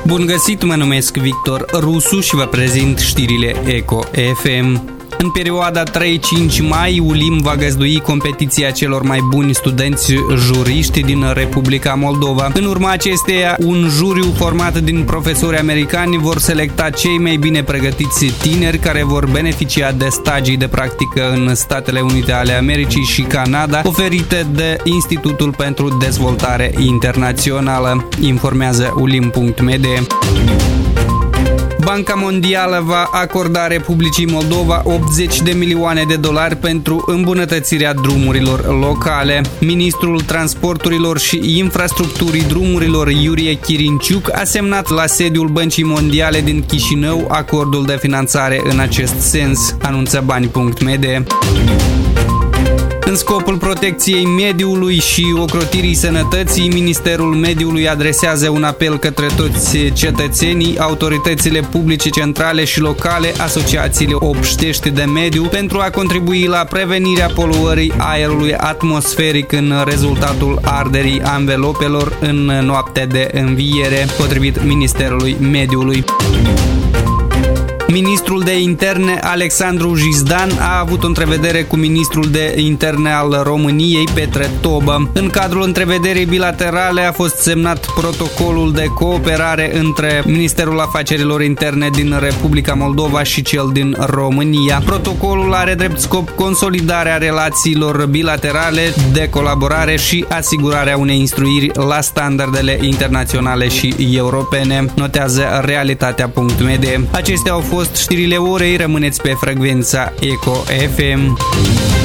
Bun găsit, mă numesc Victor Rusu și vă prezint știrile Eco FM. În perioada 3-5 mai, ULIM va găzdui competiția celor mai buni studenți juriști din Republica Moldova. În urma acesteia, un juriu format din profesori americani vor selecta cei mai bine pregătiți tineri care vor beneficia de stagii de practică în Statele Unite ale Americii și Canada, oferite de Institutul pentru Dezvoltare Internațională, informează ulim.md. Banca Mondială va acorda Republicii Moldova 80 de milioane de dolari pentru îmbunătățirea drumurilor locale. Ministrul Transporturilor și Infrastructurii Drumurilor, Iurie Chirinciuc, a semnat la sediul Băncii Mondiale din Chișinău acordul de finanțare în acest sens, anunță bani.md. În scopul protecției mediului și ocrotirii sănătății, Ministerul Mediului adresează un apel către toți cetățenii, autoritățile publice centrale și locale, asociațiile obștești de mediu, pentru a contribui la prevenirea poluării aerului atmosferic în rezultatul arderii anvelopelor în noaptea de înviere, potrivit Ministerului Mediului. Ministrul de Interne, Alexandru Jizdan, a avut o întrevedere cu ministrul de Interne al României, Petre Tobă. În cadrul întrevederii bilaterale a fost semnat protocolul de cooperare între Ministerul Afacerilor Interne din Republica Moldova și cel din România. Protocolul are drept scop consolidarea relațiilor bilaterale de colaborare și asigurarea unei instruiri la standardele internaționale și europene, notează realitatea.md. Acestea au fost știrile orei, rămâneți pe frecvența Eco FM.